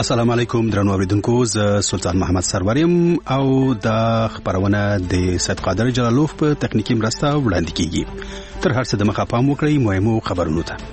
السلام علیکم درنو اوریدونکو، زه سلطان محمد سروریم او د خبرونه د سید قادر جلالوف په تخنیکی مرسته وړاندې کیږي. تر هر څه د مخه پام وکړئ مهمو خبرونو ته.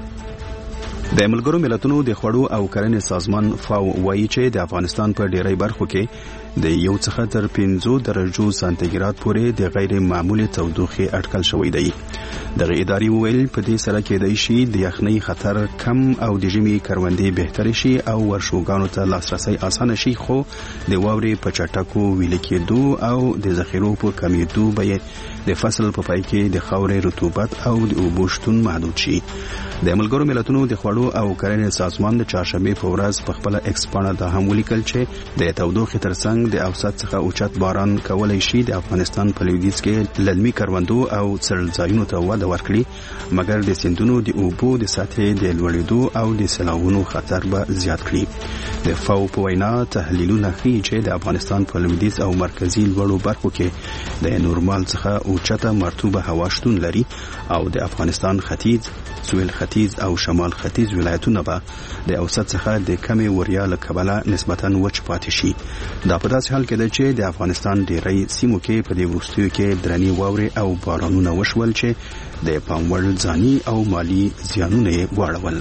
د ملګرو ملتونو د خوړو او کرنې سازمان فاو وایي چې د افغانستان په ډیری برخو کې د 1 څخه تر 5 درجو سانتیګراد پورې د غیر معمولي تودوخه اټکل شوې ده. دغه اداري ویل په دې سره کې د شي د یخنۍ خطر کم او د ژمي کروندې بهتر شي او ورشوګانو ته لاسرسي اسانه شي، خو د واورې په چټکو ویل کېدو او د ذخیرو په کمیدو به د فصل په پای کې د خاورې رطوبت او د اوبو شتون محدود شي. د ملګرو ملتونو د خوړو او کرنې سازمان د چهارشنبه په ورځ په خپل ایکس باندې د هم ولیکل چې د تودوخې ترڅنګ د اوسط څخه اوچت باران کولای شي د افغانستان په لویدیځ کې للمي کروندو او څړځایونو ته وده ورکړي، مګر د سیندونو د اوبو د سطحې د لوړېدو او د سیلاوونو خطر به زیات کړي. د فاو په وینا تحلیلونه ښیي چې د افغانستان په لویدیځ او مرکزي لوړو برخو کې د نورمال څخه اوچته مرطوبه هوا شتون لري او د افغانستان ختیځ، سویل ختیځ او شمال ختیځ ولایتونه به د اوسط څخه د کمې وریا له کبله نسبتاً وچ پاتې شي. دا په داسې حال کې ده چې د افغانستان ډیری سیمو کې په دې وروستیو کې درنې واورې او بارانونه وشول چې د پام وړ ځاني او مالی زیانونه یې واړول.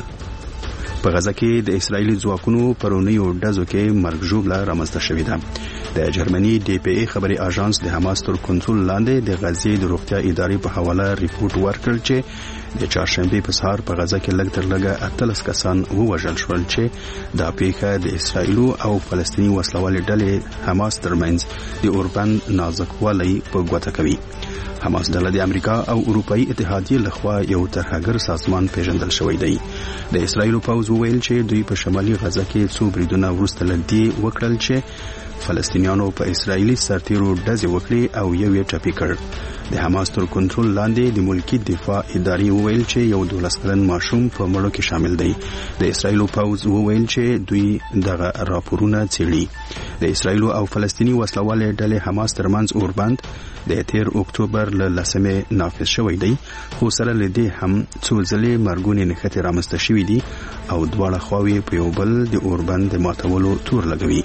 په غزه کې د اسرایلی ځواکونو پرونیو ډزو کې مرګ ژوبله رامنځته شوې ده. د جرمني ډي پی ای خبري اژانس د حماس تر کنټرول لاندې د غزې د روغتیا ادارې په حواله ریپورت ورکړ چې د چهارشنبه په سهار په غزه کې لږ تر لږه 18 کسان ووژل شول، چې دا پیښه د اسرایل او فلسطیني وسلوالې ډلې حماس ترمنځ د اوربند نازکوالی په ګوته کوي. حماس ډله د امریکا او اروپאי اتحادیه لخوا یو ترهګر سازمان پیژندل شوی دی. د اسرایل پوځ وویل چې دوی په شمالي غزه کې څو بریدونه وروسته لدی وکړل چې فلسطینیانو په اسرایلی سرتیرو ډزې وکړي او یو یې ټپي کړ. د حماس تر کنټرول لاندې د ملکی دفاع ادارې وویل چې یو 12 کلن ماشوم په مړو کې شامل دی. د اسرایل پوځ وویل چې دوی دغه راپورونه څېړي. د اسرایل او فلسطیني وسلوالې ډلې حماس ترمنځ اوربند د 13 اکتوبر له 10 نافذ شوی دی، خو سره لدی هم څو ځلې مرګونې نښتې رامنځته شوې دي او دواړه خواوې په یو بل د اوربند د ماتولو تور لګوي.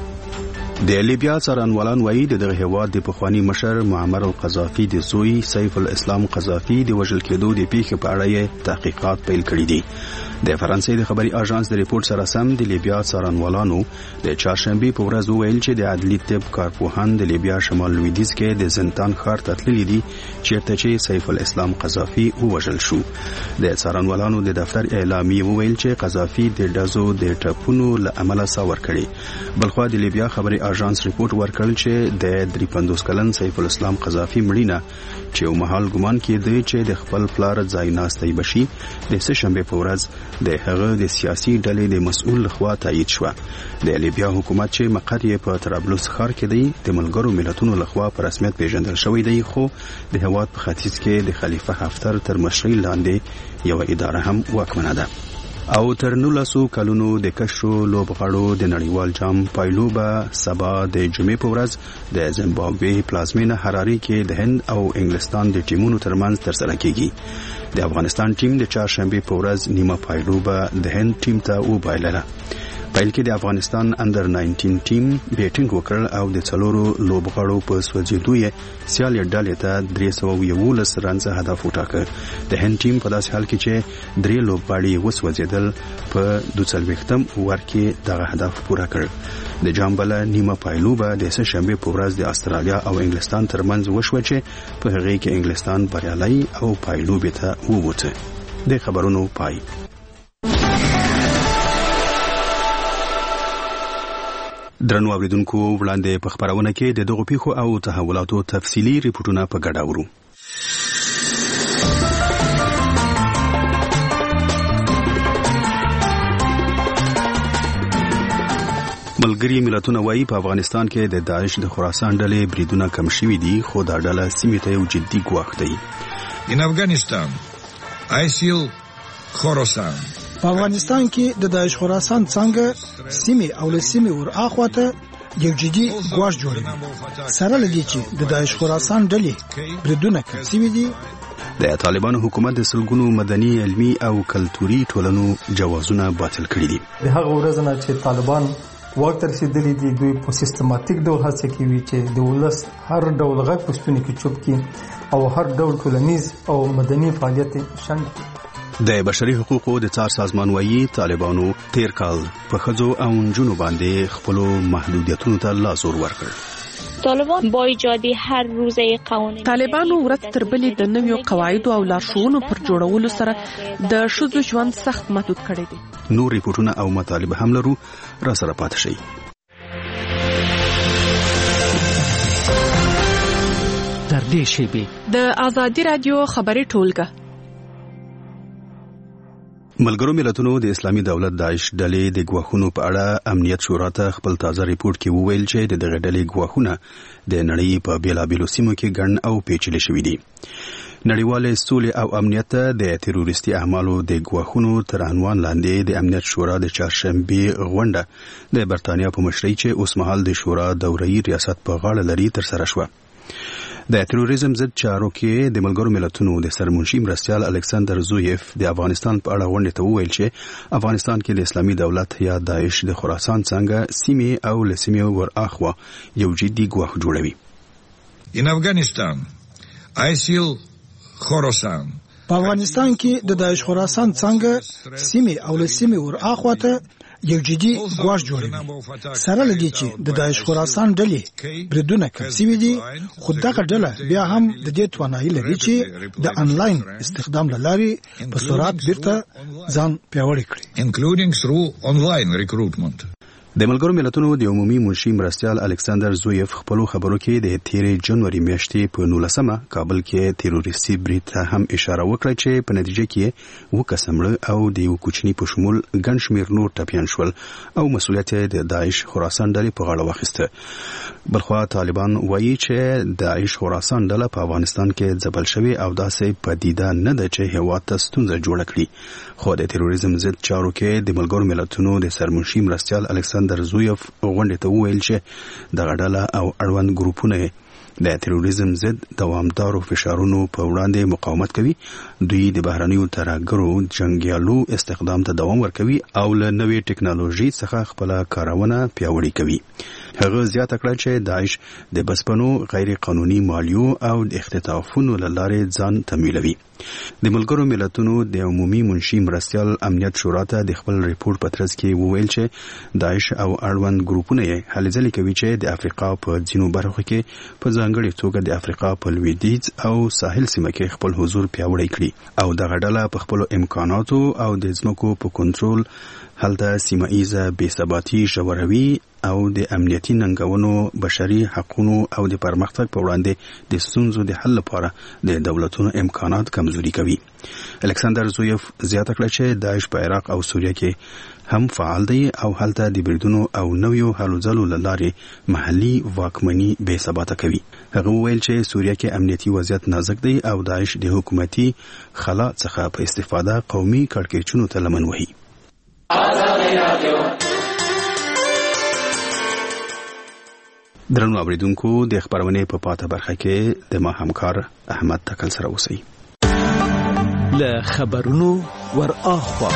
د لیبیا څارنوالان وایي د دغه هیواد د پخوانی مشر معمر القذافي د زوی سیف الاسلام قذافي د وژل کېدو د پیښې په اړه تحقیقات پیل کړي دي. د فرانسې د خبري اژانس د ریپورت سره سم د لیبیا څارنوالانو د چهارشنبه په ورځ وویل چې د عدلي طب کارپوهان د لیبیا شمال لویدیځ کې د زندان ښار ته تللي دي چیرته چې سیف الاسلام قذافي ووژل شو. د څارنوالانو د دفتر اعلامیه وویل چې قذافي د ډزو د ټپونو له امله ساور کړي. بلخوا د لیبیا خبري اژانس ریپورت ورکړل چې د 53 کلن سیف الاسلام قذافي مړینه چې یو مهال ګمان کېده چې د خپل پلار ځای ناستي بشي د سهشنبه په ورځ د هغه د سیاسي ډلې د مسؤل لخوا تایید شو. د لیبیا حکومت چې مقر یې په طرابلس ښار کې دی د ملګرو ملتونو لخوا په رسمیت پیژندل شوی دی، خو د هیواد په ختیځ کې د خلیفه حفتر تر مشرۍ لاندې یو اداره هم واکمنه ده. او تر 19 کلونو د کشو لوبغاړو د نړیوال جام پایلوبه سبا د جمعې په ورځ د زیمبابوې پلازمینه حراري کې د هند او انګلستان د ټیمونو ترمنځ ترسره کیږي. د افغانستان ټیم د چهارشنبه په ورځ نیمه پایلوبه د هند ټیم ته وبایلله. پیل کې د افغانستان انډر 19 ټیم بیټینګ وکړ او د څلورو لوبغاړو په سوځېدو یې سیالي ډلې ته 311 رنزه هدف وټاکه. د هند ټیم په داسې حال کې چې 3 لوبغاړي وسوځېدل په 42م اوور کې دغه هدف پوره کړ. د جام بل نیمه پایلوبه د سهشنبه په ورځ د استرالیا او انګلستان ترمنځ وشوه چې په هغه کې انګلستان بریالي او پایلوبه ته ووته. د خبرونو پای. درنو اوریدونکو، وړاندې په خبرونه کې د دغو پیښو او تحولاتو تفصیلی ریپورتونه په ګډه اورو. ملګری ملتونه وایي په افغانستان کې د داعش د خراسان ډلې بریدونه کم شوي دي، خو دا ډله سیمې ته یو جدي ګواښ دی. In Afghanistan, ISIL Khorasan په افغانستان کې د داعش خراسان څنګه سیمې او له سیمې ور اخواته یو جدي ګواښ جوړوي. سره لدی چې د داعش خراسان ډلې بریدونه کم شوي دي، د طالبانو حکومت د سلګونو مدني علمي او کلتوري ټولنو جوازونه باطل کړي دي. د هغه ورځ نه چې طالبان واک ته رسیدلي دي، دوی په سیستماتیک ډول هڅه کوي چې د ولس هر ډول غږ په ستوني کې چوپ کړي او هر ډول ټولنیز او مدني فعالیت شنډ کړي. د بشري حقوقو د څار سازمان وايي طالبانو تیر کال په ښځو او نجونو باندې خپل محدودیتونو ته لاس ورکړ. طالبان با ایجاد هر روزه قانوني طالبانو ورځ تر بلې د نویو قواعدو او لارښوونو پر جوړولو سره د ښځو ژوند سخت محدود کړی دی. نور ریپورتونه او مطالب هم لرو، را سره پاتې شئ. تر دې شیبې د آزادي رادیو خبري ټولګه. ملګرو ملتونو د اسلامي دولت داعش ډلې د ګواښونو په اړه امنیت شورا ته خپل تازه ریپورت کې وویل چې د دغه ډلې ګواښونه د نړۍ په بیلابیلو سیمو کې ګڼ او پیچلي شوي دي. نړیوال سولې او امنیت د تروریستي اعمالو د ګواښونو تر عنوان لاندې د امنیت شورا د چهارشنبه غونډه د برتانیا په مشرۍ چې اوس مهال د شورا دوره‌ای ریاست په غاړه لري تر سره شوه. د تروریزم ضد چارو کې د ملګرو ملتونو د سرمنشي مرستیال الکساندر زویف د افغانستان په اړه غونډه ته وویل چې افغانستان کې د اسلامي دولت یا داعش د خراسان څنګه سیمې او لسیمې ور اخوا یو جدي ګواښ جوړوي. In Afghanistan, ISIL Khorasan. په افغانستان کې د داعش خراسان څنګه سیمې او لسیمې ور اخوا ته یو جدي ګواښ جوړوي. سره لدی چې د داعش خراسان ډلې بریدونه کوي دي، خو دغه ډله بیا هم د دې توانایي لري چې د انلاین استخدام لارې په سرعت بیرته ځان پیاوړی کړي، including through online recruitment. د ملګرو ملتونو د عمومي منشي مرستیال الکساندر زویف خپل خبرو کې د 13 جنوري میاشتې په 19مه کابل کې تروریستي برید ته هم اشاره وکړه چې په نتیجه کې وکسمړه او د یو کوچني په شمول ګڼ شمېر نور ټپیان شول او مسؤلیت د داعش خراسان ډلې په غاړه واخیسته. بلخوا طالبان وایي چې داعش خراسان ډله په افغانستان کې ځپل شوی او داسې پدیده نه ده چې هیواد ته ستونزه جوړه کړي. خو د تروریزم ضد چارو کې د ملګرو ملتونو د سرمنشي مرستیال الکساندر زویف غونډه ته وویل چې د غډاله او اړوند ګروپونه د تروریزم ضد دوامدارو فشارونو په وړاندې مقاومت کوي. دوی د بهرنیو ترهګرو جنگیالو استخدام ته دوام ورکوي او له نوې ټکنالوژي څخه خپل کارونه پیاوړې کوي. هغه زیاته کړه چې داعش د بسپنو غیر قانوني مالیو او د اختطافونو له لارې ځان تمویلوي. د ملګرو ملتونو د عمومي منشي مرستیال امنیت شورا ته د خپل ریپورت په ترڅ کې وویل چې داعش او اړوند ګروپونه یې هلې ځلې کوي چې د افریقا په ځینو برخو کې په ځانګړې توګه د افریقا په لویدیځ او ساحل سیمه کې خپل حضور پیاوړی کړي او دغه ډله په خپل امکاناتو او د ځمکو په کنټرول هلته سیمه ایزه بېثباتي ژوروي او د امنیتي ننګونو، بشري حقوقو او د پرمختګ په وړاندې د ستونزو د حل لپاره د دولتونو امکانات کمزوري کوي. الکساندر زویف زیاته کړه چې داعش په عراق او سوریه کې هم فعال دی او هلته د بریدونو او نویو هلو ځلو له لارې محلي واکمني بې ثباته کوي. هغه وویل چې سوریه کې امنیتي وضعیت نازک دی او داعش د حکومتي خلا څخه په استفاده قومي کړکېچونو ته لمن وهي. درنو اوریدونکو، د خبرونې په پاته برخه کې د ما همکار احمد تکل سره اوسئ. له خبرونو ور اخوا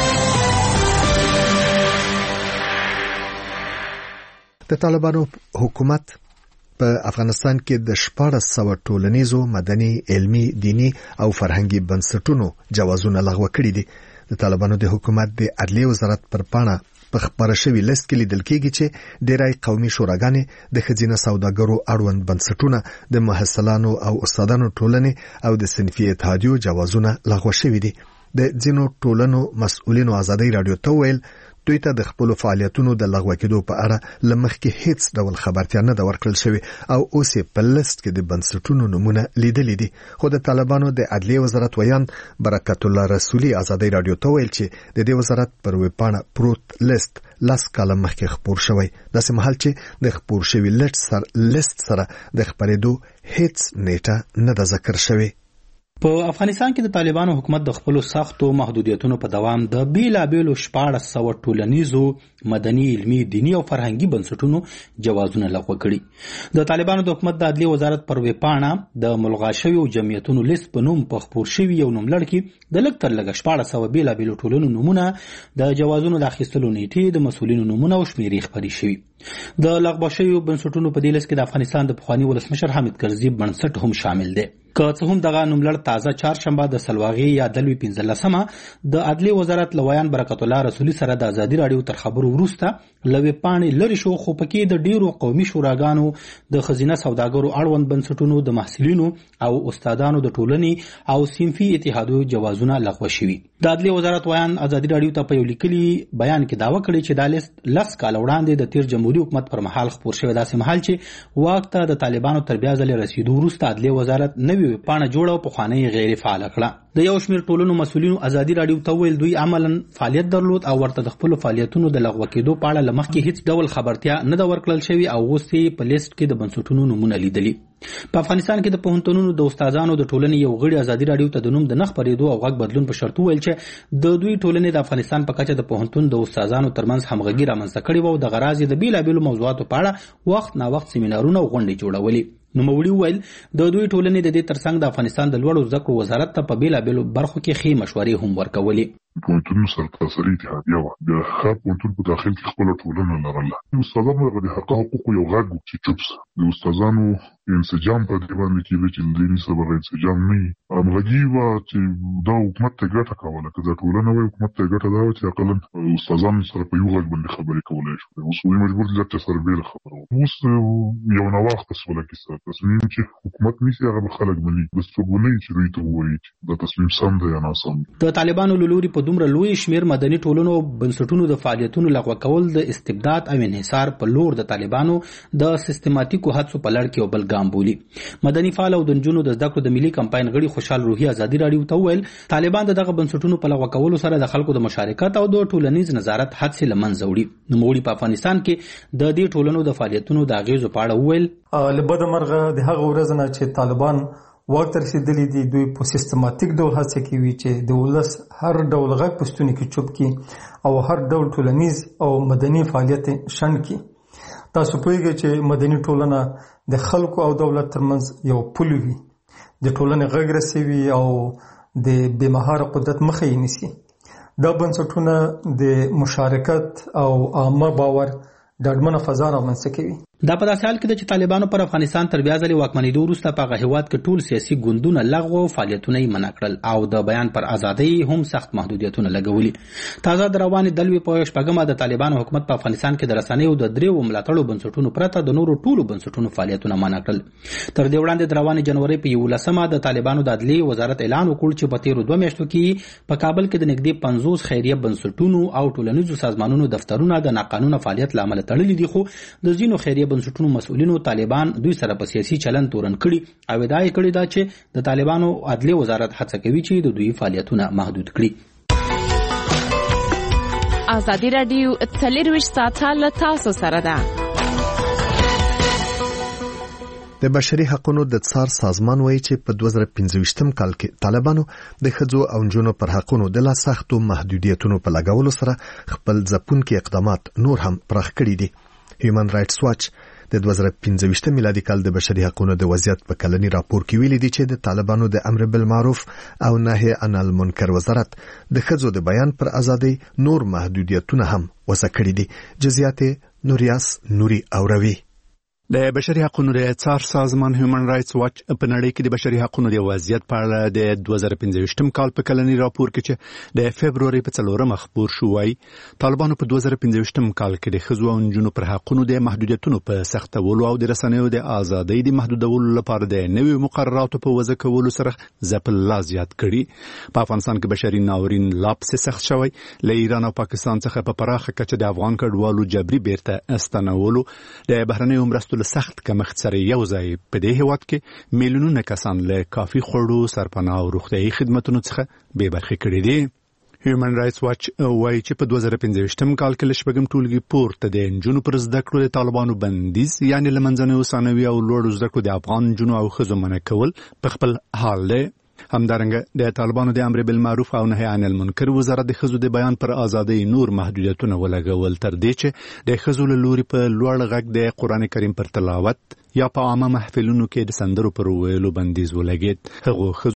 د طالبانو حکومت په افغانستان کې د 1400 ټولنیزو، مدني، علمي، دینی او فرهنګي بنسټونو جوازونه لغوه کړي دي. د طالبانو د حکومت د عدلیه وزارت پر پاڼه په خبره شوی لیست کې لیدل کېږي چې ډېری قومي شوراګانې، د ښځینه سوداګرو اړوند بنسټونه، د محصلانو او استادانو ټولنې او د صنفي اتحادیو جوازونه لغوه شوي دي. د ځینو ټولنو مسؤلینو آزادۍ رادیو ته ویل دوی ته د خپل فعالیتونو د لغوه کېدو په اړه لمخکې هیڅ ډول خبرتیا نه ده ورکړل شوی او اوس یې په لیست کې د بنسټونو نمونه لیدلې دي. خو د طالبانو د عدلیه وزارت ویان برکت الله رسولي آزادۍ رادیو ته ویل چې د دې وزارت پر ویبپاڼه پروت لیست 10 کاله مخکې خپور شوی، داسې مهال چې د خپور شوی لیست سره د خپرېدو هیڅ نیټه نه ده ذکر شوی. په افغانستان کې د طالبانو حکومت د خپل سختو محدودیتونو په دوام د بیلابېلو 1400 ټولنیزو مدني علمي دینی او فرهنګي بنسټونو جوازونه لغوه کړي. د طالبانو د حکومت د عدلي وزارت پر ویبپاڼه د ملغا شویو جمعیتونو لیست په نوم په خپور شوي یو نوملړ کې د لږ تر لږه 1400 بیلابېلو ټولنو نومونه، د جوازونو د اخیستلو نیټې، د مسؤلینو نومونه او شمیرې خپرې شوي. د لغوه شویو بنسټونو په دې لیست کې د افغانستان د پخواني ولسمشر حامد کرزي بنسټ هم شامل دی. که څه هم دغه نوملړ تازه چهارشنبه د سلواغې یا دلوي 15مه د عدلي وزارت لویان برکت الله رسولي سره د ازادي راډیو تر خبرو وروسته لوي پاڼې لري شو، خو پکې د ډیرو قومي شوراګانو، د خزینه سوداګرو اړوند بنسټونو، د محصلینو او استادانو د ټولنې او صنفي اتحادیو جوازونه لغوه شوي. د عدلي وزارت ویان ازادي راډیو ته په یو لیکلي بیان کې دعوه کړې چې دا لیست 10 کال وړاندې د تیر جمهوریت حکومت پر مهال خپور شوی، داسې مهال چې واک ته د طالبانو تر بیا ځلې رسیدو وروسته عدلي وزارت نوې پاڼه جوړه او پخوانۍ غیر فعال کړه. د یو شمېر ټولنو مسؤلینو ازادي راډیو ته ویل دوی عملاً فعالیت درلود او ورته د خپل فعالیتونو د لغوه کېدو په اړه لمخکې هیڅ ډول خبرتیا نه ده ورکړل شوې او اوس یې په لیست کې د بنسټونو نومونه لیدلي. په افغانستان کې د پوهنتونونو د استادانو د ټولنې یو غړي ازادي راډیو ته د نوم د نه خپرېدو او غږ بدلون په شرط ویل چې د دوی ټولنې د افغانستان په کچه د پوهنتون د استادانو ترمنځ همغږي رامنځته کړې وه او د غرض د بیلابېلو موضوعاتو په اړه وخت نا وخت سیمینارونه او غونډې جوړولې. نوموړي وویل د دوی ټولنې د دې ترڅنګ د افغانستان د لوړو زده کړو وزارت ته په بیلابېلو برخو کې ښې مشورې هم ورکولې. پوهنتونونو سره تاسري اتحادیه وه، د هر پوهنتون په داخل کې خپله ټولنه لرله. د استادانو د حقوقو یو غږ و چې چوپ سه. د استادانو انسجام په دې باندې کېده چې د دې سبب انسجام نه وي. همغږي وه چې دا حکومت ته ګټه کوله، که دا ټولنه وای حکومت ته ګټه دا وه چې اقلا استادانو سره په یو غږ باندې خبرې کولی شو. اوس دوی مجبور دي چې سره بېله خبره وکړي. اوس یو ناوخته سوله کیسه، تصمیم چې حکومت نیسي هغه به خلک مني. بس څوک به نه وي چې دوی ته ووایي چې دا تصمیم سم دی یا ناسم. د طالبانو له لوري په دومره لوی شمېر مدني ټولنو او بنسټونو د فعالیتونو لغوه کول د استبداد او انحصار په لور د طالبانو د سیستماتیکو هڅو په لړ کې یو بل ګام بولي. مدني فعال او د نجونو د زده کړو د ملي کمپاین غړي خوشحال روحي ازادي راډیو ته وویل طالبان دغه بنسټونو په لغوه کولو سره د خلکو د مشارکت او د ټولنیز نظارت هڅې له منځه وړي. نوموړي په افغانستان کې د دې ټولنو د فعالیتونو د اغیزو په اړه وویل له بده مرغه د هغه ورځ نه چې طالبان واک ته رسېدلي دي، دوی په سیستماتیک ډول هڅه کوي چې د ولس هر ډول غږ په ستوني کې چوپ کړي او هر ډول ټولنیز او مدني فعالیت شنډ کړي. تاسو پوهیږئ چې مدني ټولنه د خلکو او دولت ترمنځ یو پل وي، د ټولنې غږ رسوي او د بېمهاره قدرت مخه یې نیسي. دا بنسټونه د مشارکت او عامه باور ډاډمنه فضا رامنځته کوي. دا په داسې حال کې ده چې طالبانو پر افغانستان تر بیا ځلې واکمنېدو وروسته په هغه هېواد کې ټول سیاسي ګوندونه لغوه او فعالیتونه یې منع کړل او د بیان پر ازادۍ هم سخت محدودیتونه لګولي. تازه د روانې دلوي په شپږمه د طالبانو حکومت په افغانستان کې د رسنیو د دریو ملاتړو بنسټونو پرته د نورو ټولو بنسټونو فعالیتونه منع کړل. تر دې وړاندې د روانې جنوري په 11مه د طالبانو د عدلي وزارت اعلان وکړ چې په تیرو 2 میاشتو کې په کابل کې د نږدې 50 خیریه بنسټونو او ټولنیزو سازمانونو دفترونه د ناقانونه فعالیت له امله تړلي دي، خو د ځینو خیریه بنسټونو مسؤلینو طالبان دوی سره په سیاسي چلن تورن کړي او ادعا یې کړې ده چې د طالبانو عدلي وزارت هڅه کوي چې د دوی فعالیتونه محدود کړي. ازادي راډیو 24 ساعته له تاسو سره ده. د بشري حقوقو د څار سازمان وایي چې په 2015 کال کې طالبانو د ښځو او نجونو پر حقوقو د لا سختو محدودیتونو په لګولو سره خپل ځپونکي اقدامات نور هم پراخ کړي دي. هیومن رائټس واچ د 2015 میلادي کال د بشري حقوقو د وضعیت په کلنی راپور کې ویلي دي چې د طالبانو د امر بالمعروف او نهي عن المنکر وزارت د ښځو د بیان پر ازادۍ نور محدودیتونه هم وضع کړي دي. جزئیات نوریاس نوري اوروي. د بشري حقوقو د څار سازمان هیومن رائټس واچ په نړۍ کې د بشري حقوقو د وضعیت په اړه د 2015 کال په کلنی راپور کې چې د فبرवरी په 4 خبر شو وايي طالبانو په 2015 کال کې د ښځو او نجونو پر حقوقو د محدودیتونو په سختولو او د رسنیو د ازادۍ د محدودولو لپاره د نویو مقرراتو په وضع کولو سره ځپل لا زیات کړي. په افغانستان کې بشري ناورین لاپس سخت شوی، له ایران او پاکستان څخه په پراخه کچه د افغان کډوالو جبري بیرته استنولو، د بهرنیو مرستو له سخت کمښت سره یو ځای په دې هیواد کې میلیونونه کسان له کافي خوړو، سرپناه او روغتیايي خدماتو څخه بې برخې کړي دي. هیومن رائټس واچ وایي چې په 2015 کال کې له شپږم ټولګي پورته د نجونو پر زده کړو د طالبانو بندیز یعنی له منځنیو ثانوي او لوړو زده کړو د افغان نجونو او ښځو منع کول په خپل حال دی. همدارنګه د طالبانو د امر بالمعروف او نهي عن المنکر وزارت د خزو د بیان پر ازادۍ نور محدودیتونه ولګول تر دې چې د خزو له لوري په لوړ غږ د قران کریم پر تلاوت یا په عامه محفلونو کې د سندرو پر ویلو بندیز ولګید. هغه